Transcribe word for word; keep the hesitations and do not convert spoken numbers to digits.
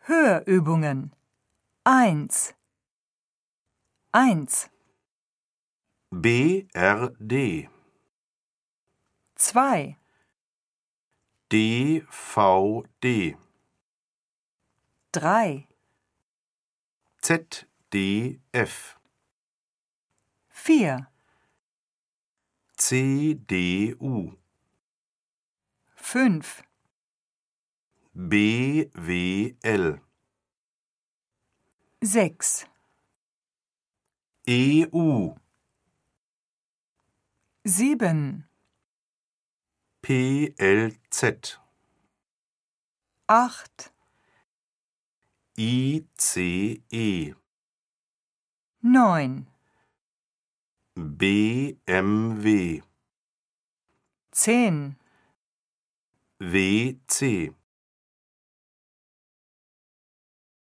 Hörübungen. Eins. Eins. B R D. Zwei. D V D. Drei. Z D F. Vier. C D U. Fünf. B W L. Sechs. E U. Sieben. P L Z. Acht. I C E. Neun. B M W. Zehn. W C.